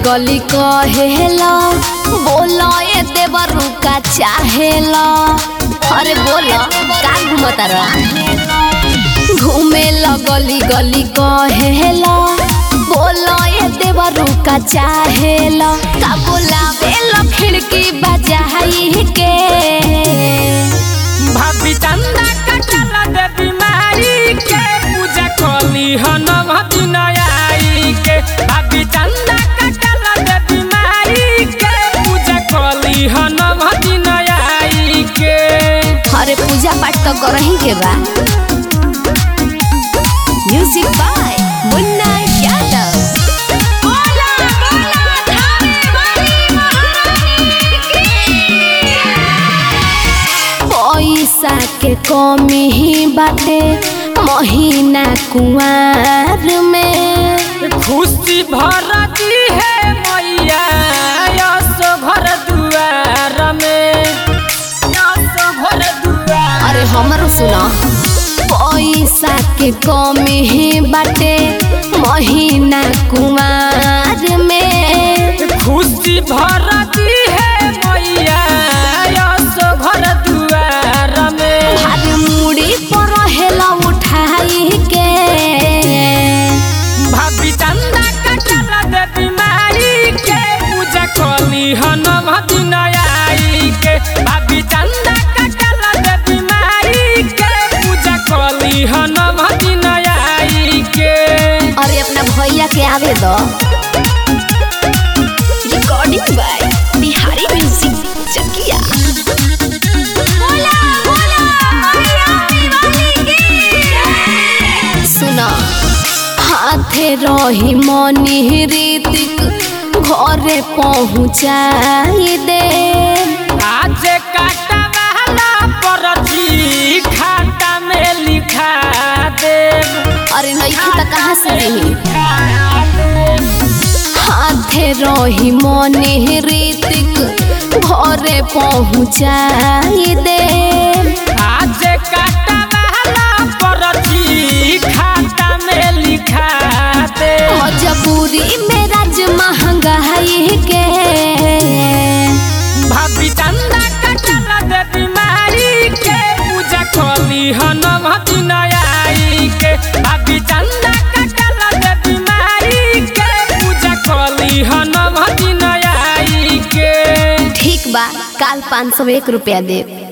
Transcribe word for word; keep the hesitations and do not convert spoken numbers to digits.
गली कहेला बोला ए देवरू का चाहेला। अरे बोला का घूमता रहा घूमे गली गली कहेला बोला ए देवरू का चाहेला। का बोलावे लो खिड़की बजाई के भाभी चंदा कटला दे बीमारी के पूजा कली हन भती नयाई के। भाभी चंदा कटला दे बीमारी के पूजा कली हन भती नयाई के। अरे पूजा पाठ तो करही के बा। Music by Munna Yadav. बोला बोला थाने वाली महारानी की। पैसा के कमी ही बाटे महीना कुंवार में। खुशी भरती है मैया यसो घर दुआर में यसो घर दुआर। अरे हमरो सुना पैसा के कमी ही बाटे महीना कुंवार में। खुशी भरती है मैया यसो घर दुआर में। भार मुड़ी पर हेला उठाई के भाभी चंदा कटला दे बीमारी के पूजा कली हन भती नयाई के। भाभी चंदा कटला दे बीमारी के पूजा कली हन भती नयाई के। अरे अपना भैया के आवे दो। Recording by Bihari music Chakiya. बोला बोला बिहारी वाली की। सुना हाथे रही मनी रीतिक घरे पहुँचाई दे। आज काटा वाला परची खाता में लिखा दे। अरे नहीं तो कहाँ से रही हाथे रही मनी रीतिक घरे पहुँचाई दे। आज काटा वाला परची खाता में लिखा दे। मजबूरी में राज महंगाई के भाभी चंदा कटला दे बीमारी के पूजा कली हन भती नयाई के। भाभी चंदा कटला दे बीमारी के पूजा कली हन भती नयाई के। ठीक बा काल पाँच सौ एक रुपया दे।